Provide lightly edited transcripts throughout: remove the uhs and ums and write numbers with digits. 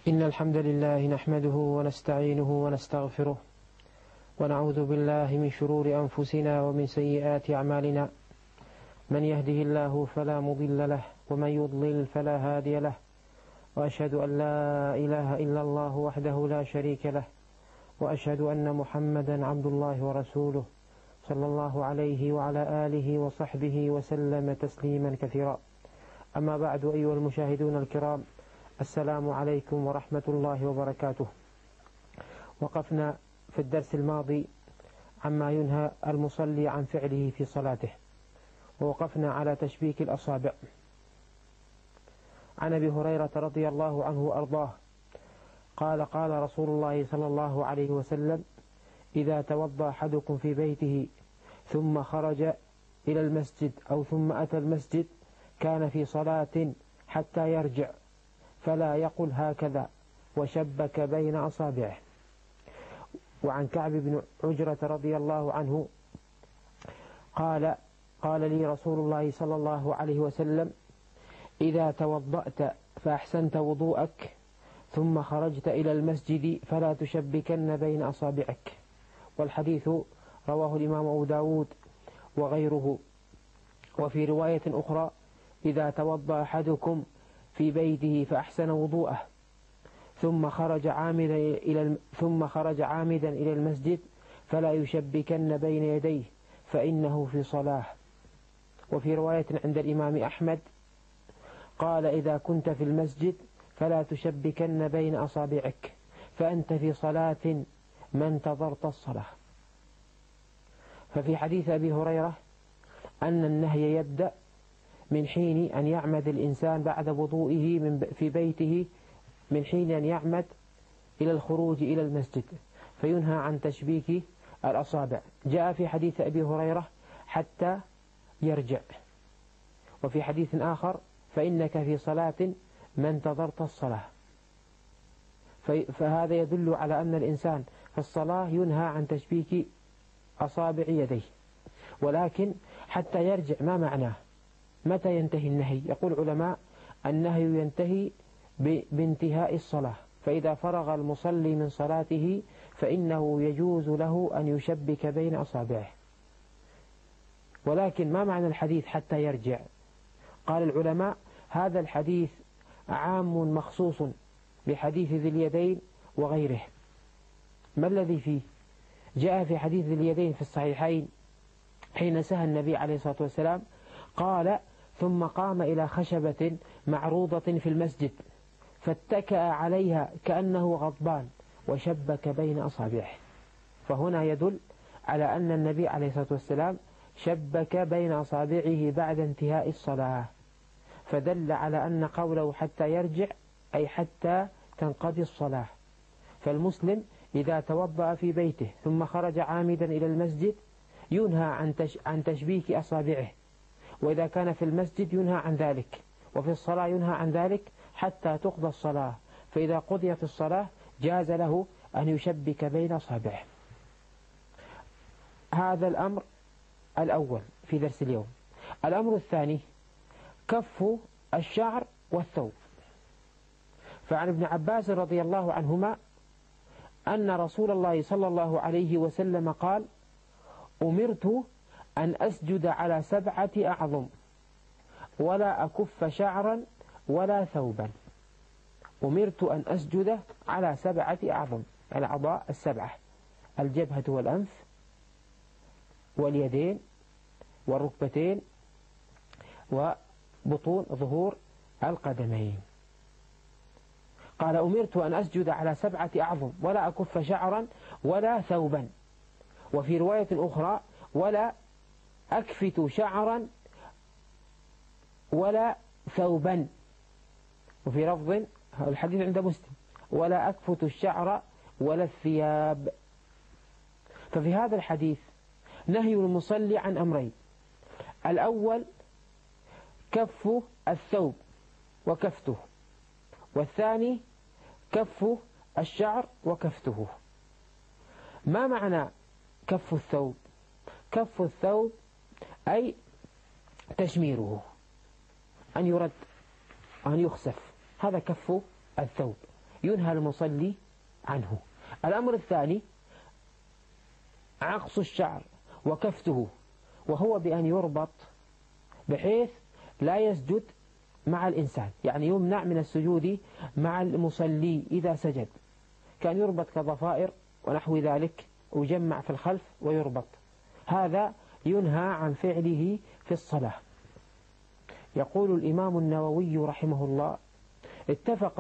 إن الحمد لله نحمده ونستعينه ونستغفره ونعوذ بالله من شرور أنفسنا ومن سيئات أعمالنا. من يهده الله فلا مضل له ومن يضلل فلا هادي له، وأشهد أن لا إله إلا الله وحده لا شريك له، وأشهد أن محمدا عبد الله ورسوله صلى الله عليه وعلى آله وصحبه وسلم تسليما كثيرا. أما بعد، أيها المشاهدون الكرام، السلام عليكم ورحمة الله وبركاته. وقفنا في الدرس الماضي عما ينهى المصلي عن فعله في صلاته، ووقفنا على تشبيك الأصابع. عن أبي هريرة رضي الله عنه وأرضاه قال: قال رسول الله صلى الله عليه وسلم: إذا توضأ أحدكم في بيته ثم خرج إلى المسجد أو ثم أتى المسجد كان في صلاة حتى يرجع، فلا يقل هكذا وشبك بين أصابعه. وعن كعب بن عجرة رضي الله عنه قال لي رسول الله صلى الله عليه وسلم: إذا توضأت فأحسنت وضوءك ثم خرجت إلى المسجد فلا تشبكن بين أصابعك. والحديث رواه الإمام أبو داود وغيره. وفي رواية أخرى: إذا توضأ أحدكم في بيته فأحسن وضوءه ثم خرج عامدا إلى المسجد فلا يشبكن بين يديه فإنه في صلاة. وفي رواية عند الإمام أحمد قال: إذا كنت في المسجد فلا تشبكن بين أصابعك فأنت في صلاة ما انتظرت الصلاة. ففي حديث أبي هريرة أن النهي يبدأ من حين أن يعمد الإنسان بعد وضوئه في بيته، من حين أن يعمد إلى الخروج إلى المسجد، فينهى عن تشبيك الأصابع. جاء في حديث أبي هريرة: حتى يرجع. وفي حديث آخر: فإنك في صلاة ما انتظرت الصلاة. فهذا يدل على أن الإنسان في الصلاة ينهى عن تشبيك أصابع يديه. ولكن حتى يرجع ما معناه؟ متى ينتهي النهي؟ يقول العلماء: النهي ينتهي بانتهاء الصلاة، فإذا فرغ المصلي من صلاته فإنه يجوز له أن يشبك بين أصابعه. ولكن ما معنى الحديث حتى يرجع؟ قال العلماء: هذا الحديث عام مخصوص بحديث ذي اليدين وغيره. ما الذي فيه؟ جاء في حديث ذي اليدين في الصحيحين حين سهى النبي عليه الصلاة والسلام قال: ثم قام إلى خشبة معروضة في المسجد فاتكأ عليها كأنه غضبان وشبك بين أصابعه. فهنا يدل على أن النبي عليه الصلاة والسلام شبك بين أصابعه بعد انتهاء الصلاة، فدل على أن قوله حتى يرجع أي حتى تنقضي الصلاة. فالمسلم إذا توضأ في بيته ثم خرج عامدا إلى المسجد ينهى عن تشبيك أصابعه، وإذا كان في المسجد ينهى عن ذلك، وفي الصلاة ينهى عن ذلك حتى تقضى الصلاة. فإذا قضيت الصلاة جاز له أن يشبك بين أصابعه. هذا الأمر الأول في درس اليوم. الأمر الثاني: كف الشعر والثوب. فعن ابن عباس رضي الله عنهما أن رسول الله صلى الله عليه وسلم قال: أمرت أن أسجد على 7 أعظم ولا أكف شعرا ولا ثوبا. أمرت أن أسجد على 7 أعظم، الأعضاء 7: الجبهة والأنف واليدين والركبتين وبطون ظهور القدمين. قال: أمرت أن أسجد على 7 أعظم ولا أكف شعرا ولا ثوبا. وفي رواية أخرى: ولا أكفت شعرا ولا ثوبا. وفي لفظ الحديث عند مسلم: ولا أكفت الشعر ولا الثياب. ففي هذا الحديث نهي المصلي عن أمرين: الأول كف الثوب وكفته، والثاني كف الشعر وكفته. ما معنى كف الثوب؟ كف الثوب أي تشميره، أن يرد، أن يخسف، هذا كف الثوب. ينهى المصلي عنه. الأمر الثاني عقص الشعر وكفته، وهو بأن يربط بحيث لا يسجد مع الإنسان، يعني يمنع من السجود مع المصلي إذا سجد، كان يربط كضفائر ونحو ذلك ويجمع في الخلف ويربط، هذا ينهى عن فعله في الصلاة. يقول الإمام النووي رحمه الله اتفق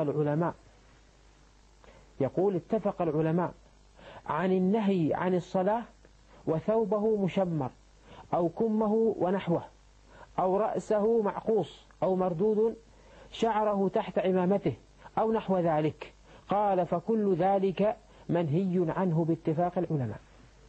العلماء عن النهي عن الصلاة وثوبه مشمر أو كمه ونحوه أو رأسه معقوص أو مردود شعره تحت عمامته أو نحو ذلك. قال فكل ذلك منهي عنه باتفاق العلماء.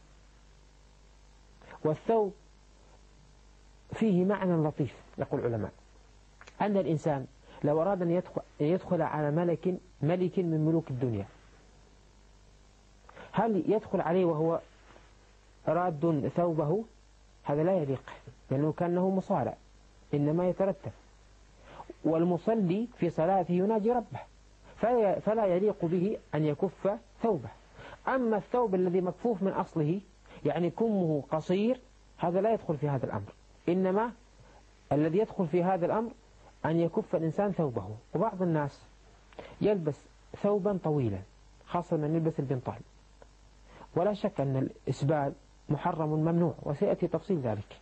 والثوب فيه معنى لطيف، يقول العلماء أن الإنسان لو أراد أن يدخل على ملك من ملوك الدنيا، هل يدخل عليه وهو راد ثوبه؟ هذا لا يليق، لأنه كأنه مصارع، إنما يترتب. والمصلي في صلاته يناجي ربه، فلا يليق به أن يكف ثوبه. أما الثوب الذي مكفوف من أصله، يعني كمه قصير، هذا لا يدخل في هذا الأمر، إنما الذي يدخل في هذا الأمر أن يكف الإنسان ثوبه. وبعض الناس يلبس ثوبا طويلا، خاصة من يلبس البنطال، ولا شك أن الإسبال محرم ممنوع، وسيأتي تفصيل ذلك.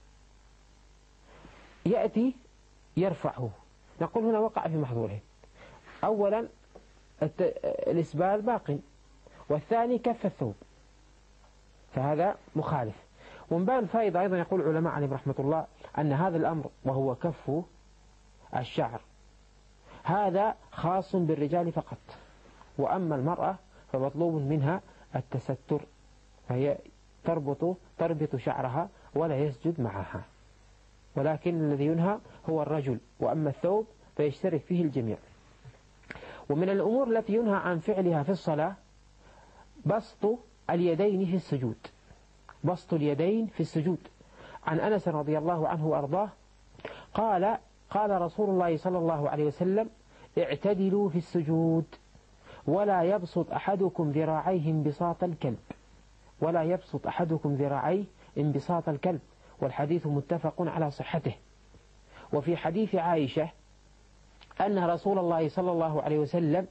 يأتي يرفعه، نقول هنا وقع في محظوره. أولا الإسبال باق، والثاني كف الثوب، فهذا مخالف. ومن باب الفائدة أيضا يقول العلماء عليهم رحمة الله أن هذا الأمر وهو كف الشعر هذا خاص بالرجال فقط، وأما المرأة فمطلوب منها التستر، فهي تربط شعرها ولا يسجد معها، ولكن الذي ينهى هو الرجل، وأما الثوب فيشترك فيه الجميع. ومن الأمور التي ينهى عن فعلها في الصلاة بسط اليدين في السجود. بسط اليدين في السجود. عن أنس رضي الله عنه وأرضاه قال رسول الله صلى الله عليه وسلم اعتدلوا في السجود ولا يبسط أحدكم ذراعيه انبساط الكلب، ولا يبسط أحدكم ذراعيه انبساط الكلب، والحديث متفق على صحته. وفي حديث عائشة أن رسول الله صلى الله عليه وسلم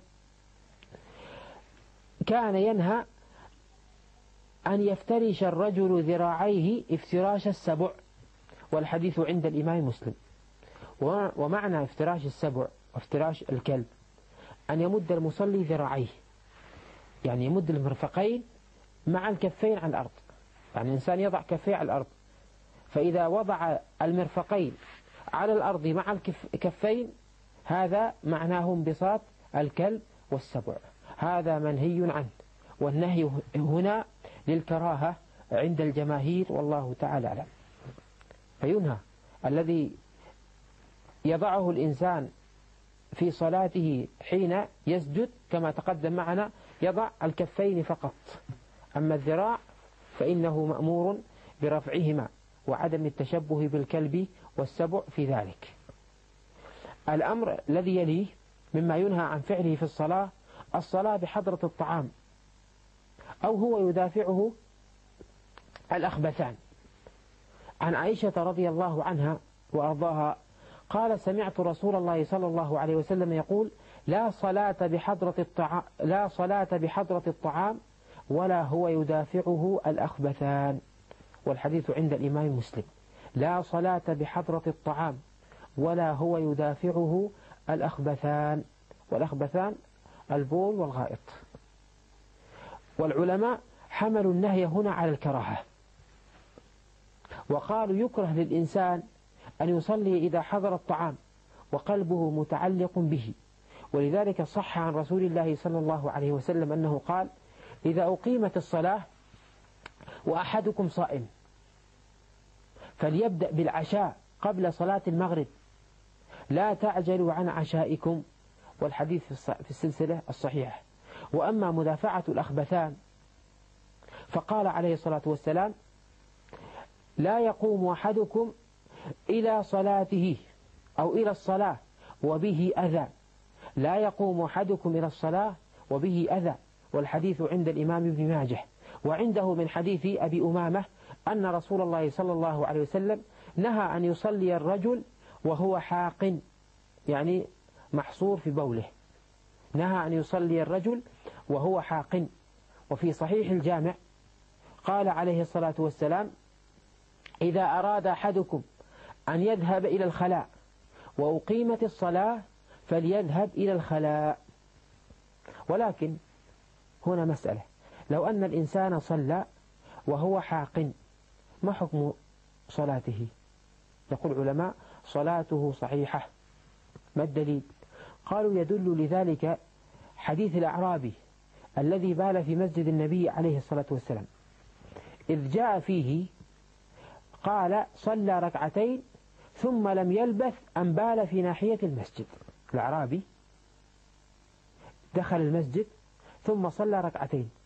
كان ينهى أن يفترش الرجل ذراعيه افتراش السبع، والحديث عند الإمام مسلم. ومعنى افتراش السبع وافتراش الكلب أن يمد المصلي ذراعيه، يعني يمد المرفقين مع الكفين على الأرض، يعني الإنسان يضع كفيه على الأرض، فإذا وضع المرفقين على الأرض مع الكفين هذا معناه انبساط الكلب والسبع، هذا منهي عنه. والنهي هنا للكراهة عند الجماهير، والله تعالى أعلم. فينهى الذي يضعه الإنسان في صلاته حين يسجد كما تقدم معنا يضع الكفين فقط، أما الذراع فإنه مأمور برفعهما وعدم التشبه بالكلب والسبع في ذلك. الأمر الذي يليه مما ينهى عن فعله في الصلاة بحضرة الطعام، أو هو يدافعه الأخبثان. عن عائشة رضي الله عنها وأرضاها قال سمعت رسول الله صلى الله عليه وسلم يقول لا صلاة بحضرة الطعام ولا هو يدافعه الأخبثان، والحديث عند الإمام مسلم. لا صلاة بحضرة الطعام ولا هو يدافعه الأخبثان، والأخبثان البول والغائط. والعلماء حملوا النهي هنا على الكراهة، وقالوا يكره للإنسان أن يصلي إذا حضر الطعام وقلبه متعلق به، ولذلك صح عن رسول الله صلى الله عليه وسلم أنه قال إذا أقيمت الصلاة وأحدكم صائم فليبدأ بالعشاء قبل صلاة المغرب، لا تعجلوا عن عشائكم، والحديث في السلسلة الصحيحة. وأما مدافعة الأخبثان فقال عليه الصلاة والسلام لا يقوم أحدكم إلى صلاته أو إلى الصلاة وبه أذى لا يقوم أحدكم إلى الصلاة وبه أذى. والحديث عند الإمام ابن ماجه، وعنده من حديث أبي أمامة أن رسول الله صلى الله عليه وسلم نهى أن يصلي الرجل وهو حاق، يعني محصور في بوله، نهى أن يصلي الرجل وهو حاق. وفي صحيح الجامع قال عليه الصلاة والسلام: إذا أراد أحدكم أن يذهب إلى الخلاء وأقيمت الصلاة فليذهب إلى الخلاء. ولكن هنا مسألة: لو أن الإنسان صلى وهو حاق ما حكم صلاته؟ يقول العلماء: صلاته صحيحة. ما الدليل؟ قالوا: يدل لذلك حديث الأعرابي الذي بال في مسجد النبي عليه الصلاة والسلام، إذ جاء فيه قال: صلى ركعتين ثم لم يلبث أن بال في ناحية المسجد. الأعرابي دخل المسجد ثم صلى ركعتين